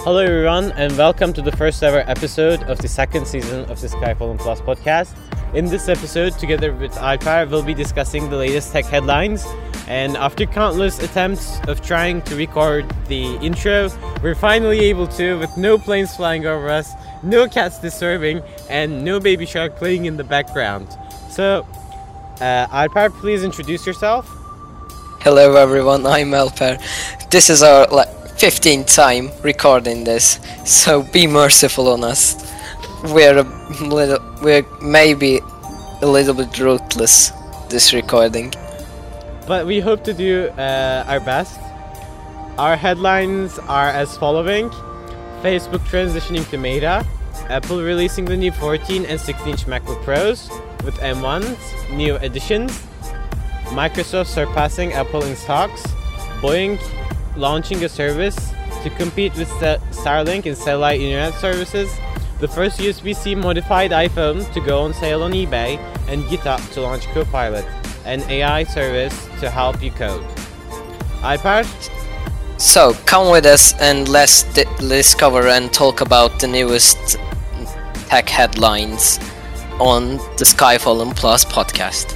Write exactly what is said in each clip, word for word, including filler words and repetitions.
Hello everyone and welcome to the first ever episode of the second season of the Skyfallen Plus podcast. In this episode, together with Alper, we'll be discussing the latest tech headlines, and after countless attempts of trying to record the intro, we're finally able to, with no planes flying over us, no cats disturbing, and no baby shark playing in the background. So, uh, Alper, please introduce yourself. Hello everyone, I'm Alper. This is our like fifteenth time recording this, so be merciful on us. We're a little, we're maybe a little bit ruthless this recording, but we hope to do uh, our best. Our headlines are as following: Facebook transitioning to Meta, Apple releasing the new fourteen and sixteen inch MacBook Pros with M ones, new editions, Microsoft surpassing Apple in stocks, Boeing launching a service to compete with Starlink in satellite internet services, the first U S B-C modified iPhone to go on sale on eBay, and GitHub to launch Copilot, an A I service to help you code. Alper? So come with us and let's di- discover and talk about the newest tech headlines on the Skyfallen Plus podcast.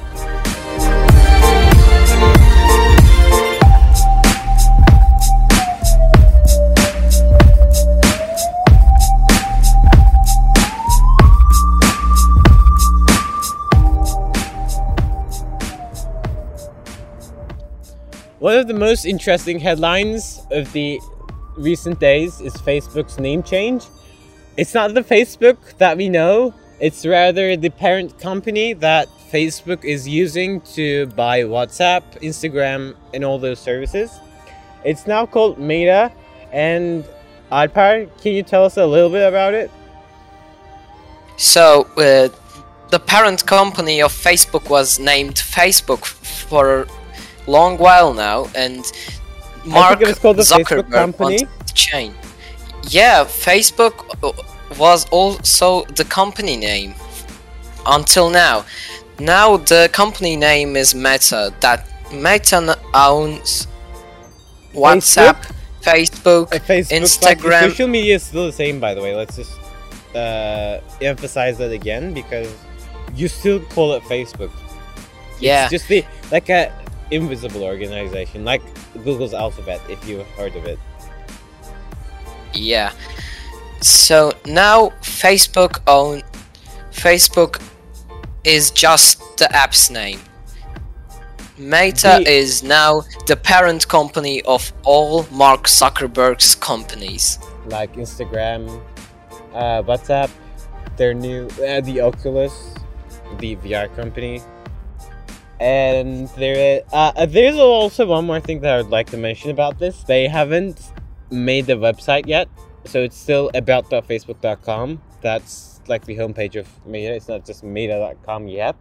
One of the most interesting headlines of the recent days is Facebook's name change. It's not the Facebook that we know, it's rather the parent company that Facebook is using to buy WhatsApp, Instagram, and all those services. It's now called Meta, and Alper, can you tell us a little bit about it? So, uh, the parent company of Facebook was named Facebook for long while now, and Mark Zuckerberg wanted to change. Yeah, Facebook was also the company name until now. Now the company name is Meta. That Meta owns WhatsApp, Facebook, Facebook, uh, Facebook Instagram. Like, social media is still the same, by the way. Let's just uh, emphasize that again, because you still call it Facebook. Yeah, it's just the like a invisible organization, like Google's Alphabet, if you heard of it. Yeah. So now Facebook own Facebook is just the app's name. Meta the, is now the parent company of all Mark Zuckerberg's companies, like Instagram, uh, WhatsApp, their new uh, the Oculus, the V R company. And there, uh, there's also one more thing that I would like to mention about this. They haven't made the website yet, so it's still about dot facebook dot com. That's like the homepage of Meta. It's not just meta dot com yet.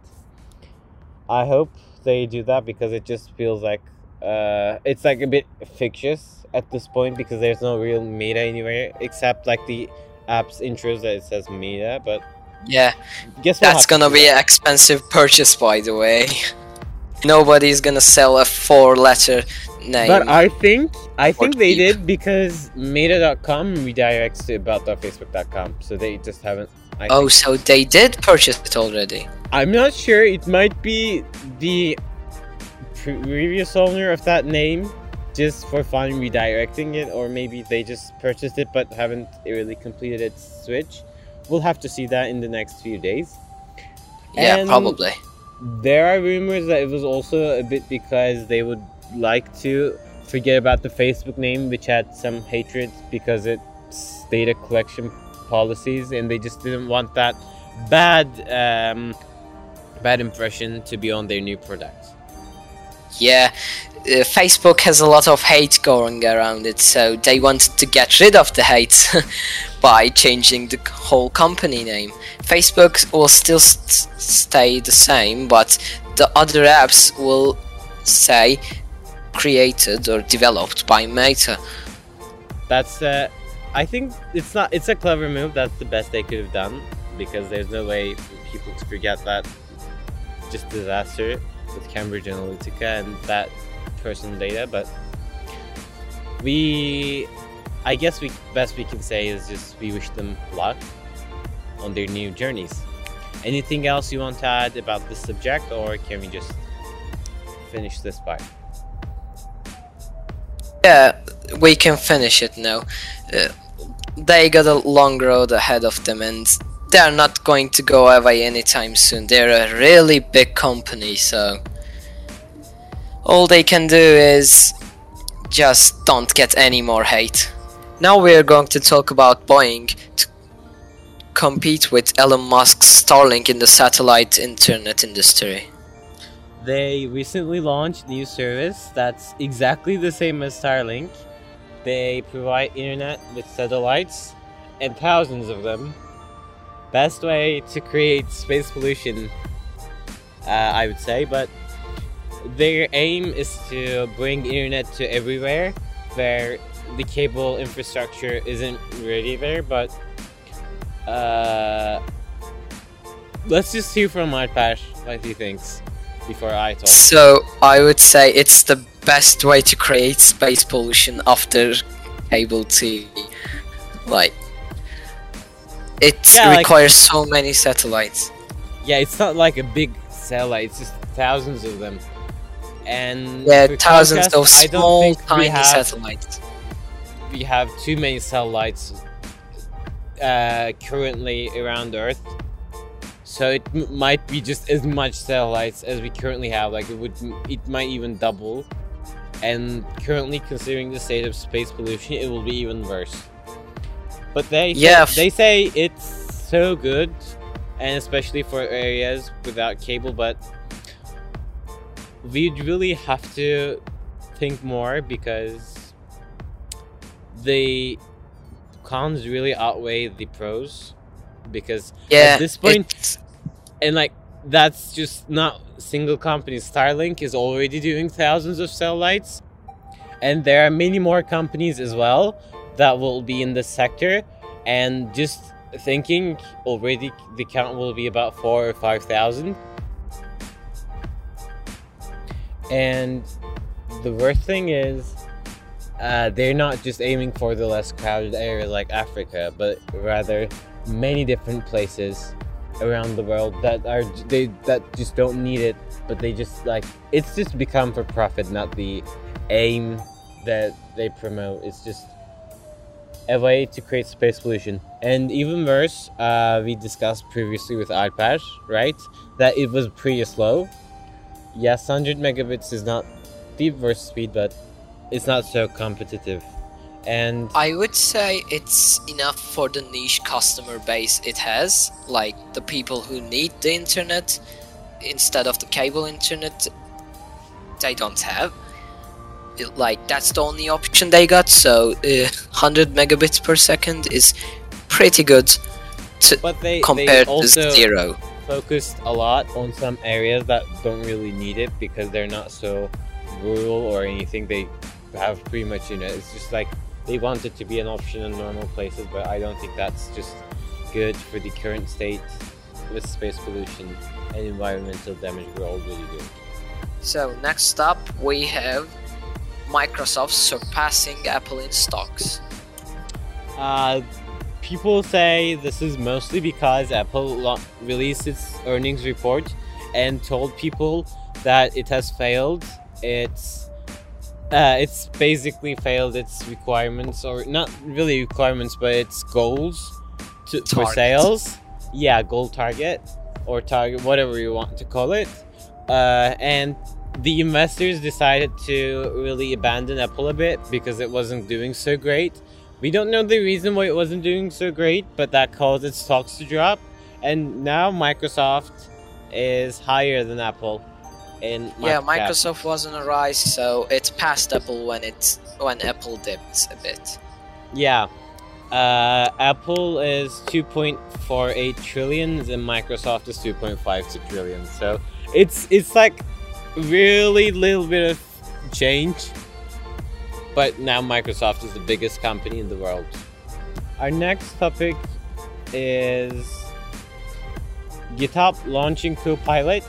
I hope they do that, because it just feels like uh, it's like a bit fictitious at this point, because there's no real Meta anywhere except like the app's intros that it says Meta. But yeah, guess that's gonna be an expensive purchase, by the way. Nobody's gonna sell a four-letter name. But I think I think they did, because meta dot com redirects to about dot facebook dot com, so they just haven't. I oh, think. So they did purchase it already. I'm not sure. It might be the previous owner of that name, just for fun redirecting it, or maybe they just purchased it but haven't really completed its switch. We'll have to see that in the next few days. Yeah, and probably. There are rumors that it was also a bit because they would like to forget about the Facebook name, which had some hatred because it's data collection policies, and they just didn't want that bad um, bad impression to be on their new products. Yeah, uh, Facebook has a lot of hate going around it, so they wanted to get rid of the hate by changing the whole company name. Facebook will still st- stay the same, but the other apps will say created or developed by Meta. That's uh, I think it's not. It's a clever move. That's the best they could have done, because there's no way for people to forget that just disaster with Cambridge Analytica and that personal data. But we I guess we best we can say is just we wish them luck on their new journeys. Anything else you want to add about this subject, or can we just finish this part? Yeah, we can finish it now. Uh, they got a long road ahead of them, and they're not going to go away anytime soon. They're a really big company, so all they can do is just don't get any more hate. Now we're going to talk about Boeing to compete with Elon Musk's Starlink in the satellite internet industry. They recently launched a new service that's exactly the same as Starlink. They provide internet with satellites, and thousands of them. Best way to create space pollution, uh, I would say, but their aim is to bring internet to everywhere where the cable infrastructure isn't really there, but uh, let's just hear from Alper what he thinks before I talk. So I would say it's the best way to create space pollution after cable T V. Like, it yeah, requires like, so many satellites. Yeah, it's not like a big satellite, it's just thousands of them. And yeah, thousands Comcast, of small, tiny have, satellites. We have too many satellites uh, currently around Earth, so it m might be just as much satellites as we currently have. Like it would, it might even double. And currently, considering the state of space pollution, it will be even worse. But they yeah. say, they say it's so good, and especially for areas without cable. But we'd really have to think more, because the cons really outweigh the pros. Because yeah, at this point, it's... and like that's just not single companies. Starlink is already doing thousands of satellites, and there are many more companies as well that will be in this sector. And just thinking, already the count will be about four or five thousand. And the worst thing is, uh, they're not just aiming for the less crowded area like Africa, but rather many different places around the world that are they that just don't need it, but they just like it's just become for profit, not the aim that they promote. It's just a way to create space pollution. And even worse, uh, we discussed previously with Alper, right, that it was pretty slow. Yes, one hundred megabits is not the worst speed, but it's not so competitive. And I would say it's enough for the niche customer base it has, like the people who need the internet instead of the cable internet they don't have. It, like that's the only option they got, so uh, one hundred megabits per second is pretty good to but they, compared they also to zero. Focused a lot on some areas that don't really need it because they're not so rural or anything. They have pretty much, you know, it's just like they want it to be an option in normal places, but I don't think that's just good for the current state with space pollution and environmental damage we're already doing. So next up we have Microsoft surpassing Apple in stocks. Uh, people say this is mostly because Apple released its earnings report and told people that it has failed. It's Uh, it's basically failed its requirements, or not really requirements, but its goals to, for sales. Yeah, goal target or target, whatever you want to call it. Uh, and the investors decided to really abandon Apple a bit because it wasn't doing so great. We don't know the reason why it wasn't doing so great, but that caused its stocks to drop. And now Microsoft is higher than Apple. Yeah, Microsoft was on a rise, so it passed Apple when it when Apple dipped a bit. Yeah, uh, Apple is two point four eight trillion, and Microsoft is two point five two trillion. So it's it's like really little bit of change. But now Microsoft is the biggest company in the world. Our next topic is GitHub launching Copilot,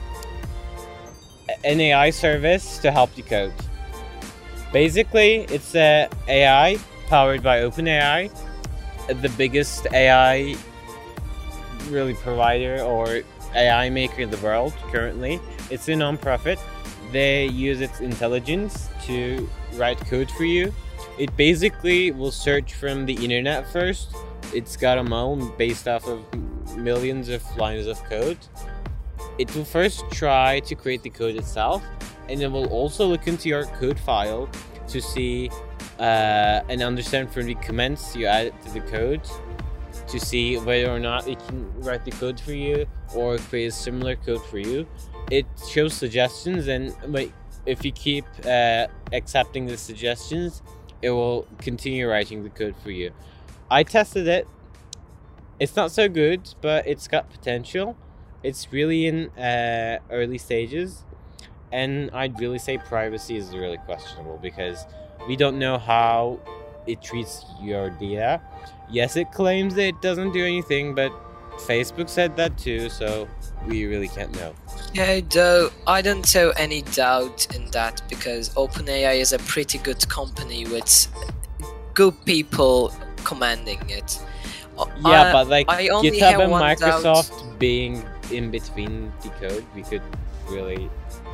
an A I service to help you code. Basically, it's a AI powered by OpenAI, the biggest A I really provider or A I maker in the world currently. It's a non-profit. They use its intelligence to write code for you. It basically will search from the internet first. It's got a model based off of millions of lines of code. It will first try to create the code itself, and it will also look into your code file to see uh, and understand from the comments you added to the code to see whether or not it can write the code for you or create a similar code for you. It shows suggestions, and if you keep uh, accepting the suggestions, it will continue writing the code for you. I tested it. It's not so good, but it's got potential. It's really in uh, early stages, and I'd really say privacy is really questionable because we don't know how it treats your data. Yes, it claims that it doesn't do anything, but Facebook said that too, so we really can't know. Yeah, though I don't have any doubt in that because OpenAI is a pretty good company with good people commanding it. Yeah, I, but like I only GitHub have and one Microsoft doubt. being in between the code, we could really.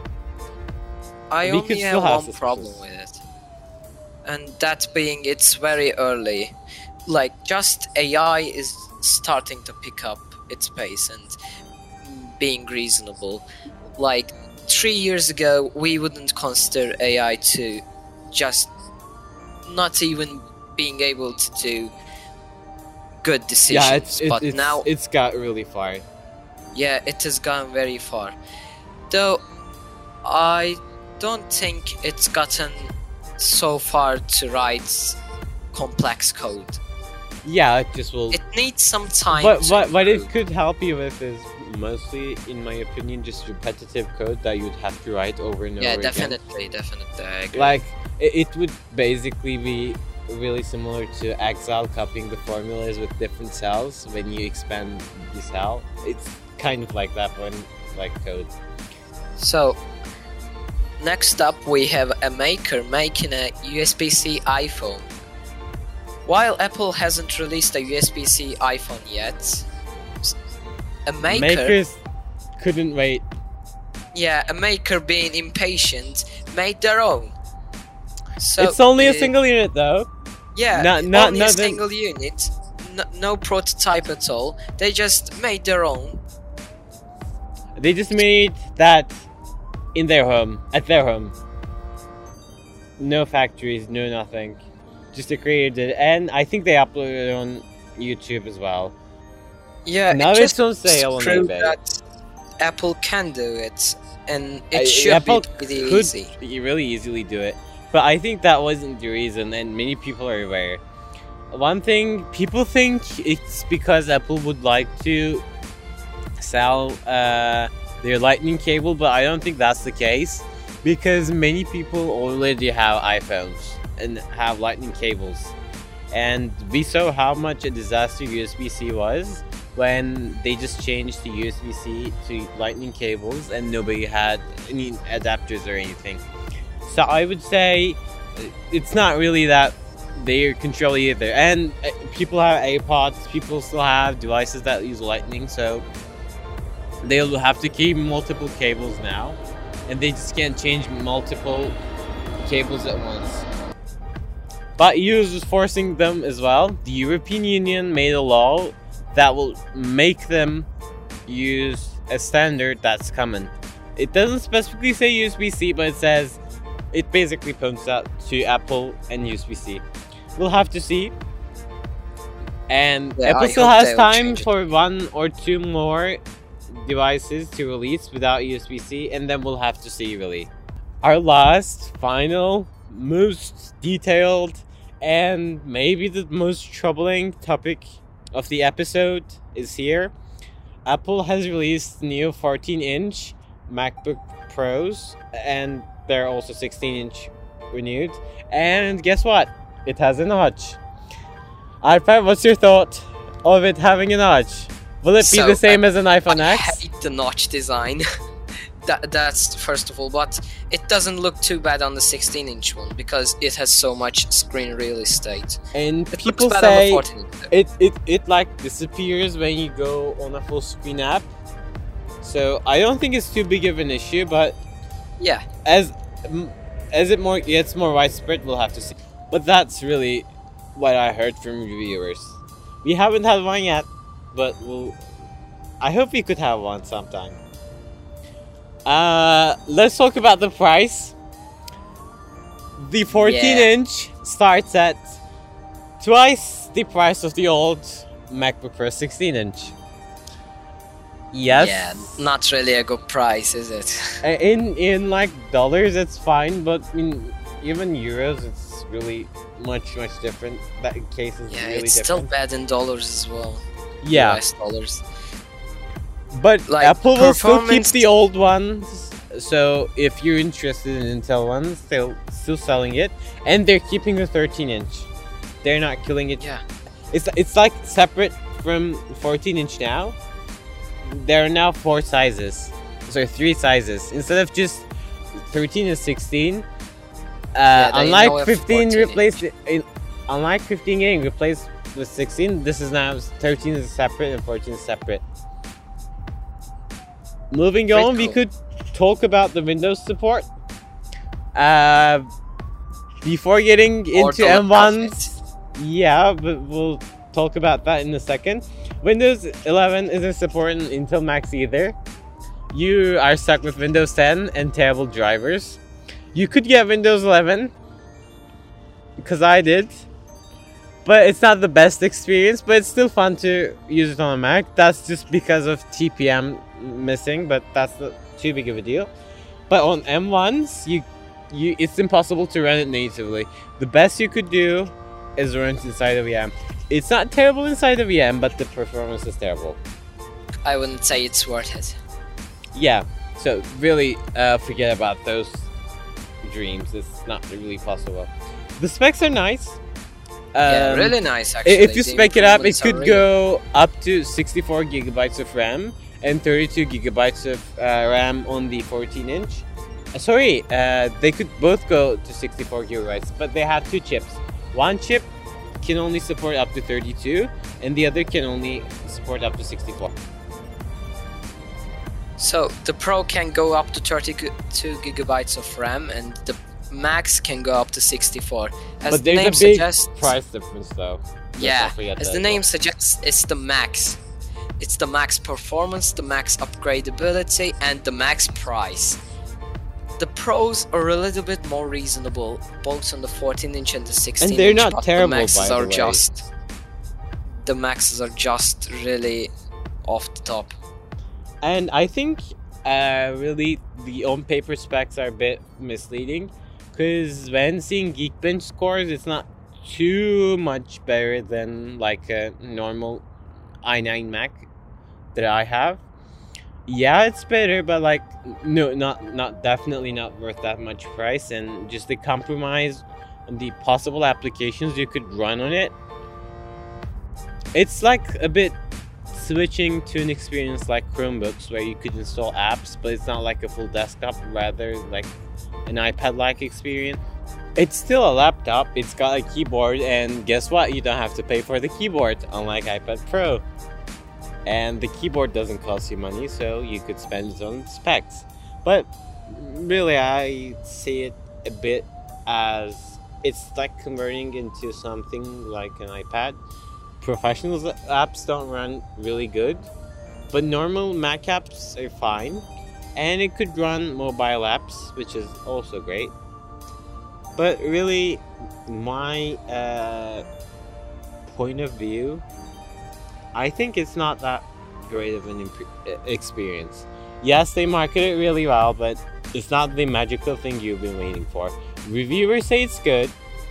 I we only could have still have one problem with it, and that being it's very early. Like just A I is starting to pick up its pace and being reasonable. Like three years ago, we wouldn't consider A I to just not even being able to do good decisions. Yeah, it's, it, but it's, now it's got really far. Yeah, it has gone very far. Though I don't think it's gotten so far to write complex code. Yeah, it just will. It needs some time. But to what what it improve. could help you with is mostly, in my opinion, just repetitive code that you'd have to write over and Yeah, over definitely, again. definitely. I agree. Like it, it would basically be really similar to Excel copying the formulas with different cells when you expand the cell. It's kind of like that when like code. So next up we have a maker making a U S B C iPhone. While Apple hasn't released a U S B C iPhone yet, a maker Makers couldn't wait. Yeah, a maker being impatient made their own. So It's only a uh, single unit though. Yeah, Not- not- only not a the- single unit, no, no prototype at all. They just made their own. They just made that in their home, at their home. No factories, no nothing. Just they created it, and I think they uploaded it on YouTube as well. Yeah, Now it it's just on sale on proved eBay. that Apple can do it, and it I- should Apple be pretty could easy. You really easily do it, but I think that wasn't the reason, and many people are aware. One thing, people think it's because Apple would like to sell uh, their lightning cable, but I don't think that's the case, because many people already have iPhones and have lightning cables, and we saw how much a disaster U S B C was when they just changed the U S B C to lightning cables and nobody had any adapters or anything. So I would say it's not really that they're controlling either. And uh, people have AirPods, people still have devices that use lightning, so they'll have to keep multiple cables now, and they just can't change multiple cables at once. But E U is forcing them as well. The European Union made a law that will make them use a standard that's common. It doesn't specifically say U S B C, but it says it basically points out to Apple and U S B C. We'll have to see. And Yeah, Apple I still hope has they will time change it. for one or two more devices to release without U S B C, and then we'll have to see really. Our last, final, most detailed, and maybe the most troubling topic of the episode is here. Apple has released new fourteen inch MacBook Pros, and they're also sixteen inch renewed. And guess what? It has a notch. Arpad, what's your thought of it having a notch? Will it be So, the same I- as an iPhone I X? hate the notch design. that that's first of all, but it doesn't look too bad on the sixteen inch one because it has so much screen real estate. And it people say it, it it like disappears when you go on a full screen app. So I don't think it's too big of an issue, but yeah, as as it more gets more widespread, we'll have to see. But that's really what I heard from reviewers. We haven't had one yet, but we'll. I hope we could have one sometime. Uh, let's talk about the price. The fourteen inch yeah. starts at twice the price of the old MacBook Pro sixteen inch. Yes. Yeah, not really a good price, is it? In in like dollars, it's fine, but in even euros, it's really much much different. That case is yeah, really it's different. still bad in dollars as well. Yeah, U S dollars. But like, Apple will still keep the old ones. So if you're interested in Intel ones, they're still selling it, and they're keeping the thirteen inch. They're not killing it. Yeah, it's it's like separate from fourteen inch now. There are now four sizes, so three sizes instead of just thirteen and sixteen. Uh, yeah, unlike fifteen replaced, it, unlike fifteen getting replaced with sixteen, this is now thirteen is separate and fourteen is separate. Moving Pretty on, cool. we could talk about the Windows support. Uh, before getting into M ones, yeah, but we'll talk about that in a second. Windows eleven isn't supporting Intel Macs either. You are stuck with Windows ten and terrible drivers. You could get Windows eleven, because I did. But it's not the best experience, but it's still fun to use it on a Mac. That's just because of T P M missing, but that's not too big of a deal. But on M ones, you, you, it's impossible to run it natively. The best you could do is run it inside of V M. It's not terrible inside of V M, but the performance is terrible. I wouldn't say it's worth it. Yeah, so really uh, forget about those dreams. It's not really possible. The specs are nice. Um, yeah, really nice actually. If you spec it up, it could really... go up to sixty-four gigabytes of RAM and thirty-two gigabytes of uh, RAM on the fourteen inch. Uh, sorry, uh, they could both go to sixty-four gigabytes, but they have two chips. One chip can only support up to thirty-two, and the other can only support up to sixty-four. So the Pro can go up to thirty-two gigabytes of RAM, and the Max can go up to sixty-four. As but the there's name a big suggests, price difference though. Let's yeah, as the well. name suggests, it's the Max. It's the max performance, the max upgradability, and the max price. The Pros are a little bit more reasonable, both on the fourteen inch and the sixteen inch. And they're not but terrible, the Maxes by are the way. just the Maxes are just really off the top. And I think uh, really the on-paper specs are a bit misleading, because when seeing Geekbench scores, it's not too much better than like a normal i nine Mac that I have. Yeah, it's better, but like no, not not definitely not worth that much price, and just the compromise on the possible applications you could run on it. It's like a bit switching to an experience like Chromebooks where you could install apps, but it's not like a full desktop, rather like an iPad-like experience. It's still a laptop, it's got a keyboard, and guess what? You don't have to pay for the keyboard, unlike iPad Pro. And the keyboard doesn't cost you money, so you could spend it on specs. But really, I see it a bit as it's like converting into something like an iPad. Professional apps don't run really good, but normal Mac apps are fine. And it could run mobile apps, which is also great. But really, my uh, point of view, I think it's not that great of an imp- experience. Yes, they market it really well, but it's not the magical thing you've been waiting for. Reviewers say it's good,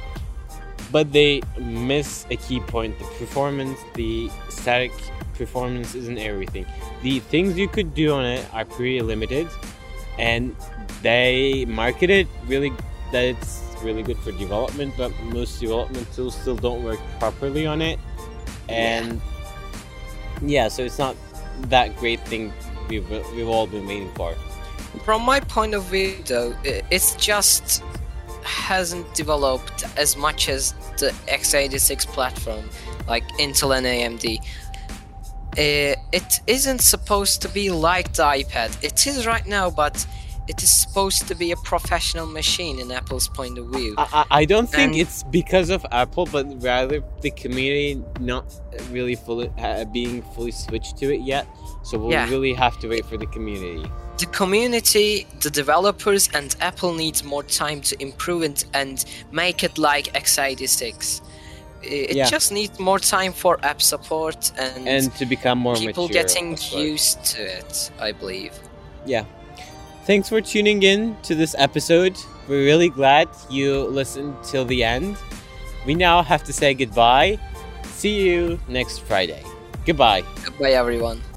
but they miss a key point. The performance, the static performance isn't everything. The things you could do on it are pretty limited, and they market it really that it's really good for development, but most development tools still don't work properly on it. And yeah, so it's not that great thing we've, we've all been waiting for. From my point of view, though, it's just hasn't developed as much as the x eighty-six platform, like Intel and A M D. Uh, it isn't supposed to be like the iPad. It is right now, but it is supposed to be a professional machine in Apple's point of view. I, I don't think and it's because of Apple, but rather the community not really fully uh, being fully switched to it yet. So we'll yeah. really have to wait for the community. The community, the developers, and Apple needs more time to improve it and make it like x eighty-six. It yeah. just needs more time for app support and, and to become more people mature, getting used to it, I believe. Yeah. Thanks for tuning in to this episode. We're really glad you listened till the end. We now have to say goodbye. See you next Friday. Goodbye. Goodbye, everyone.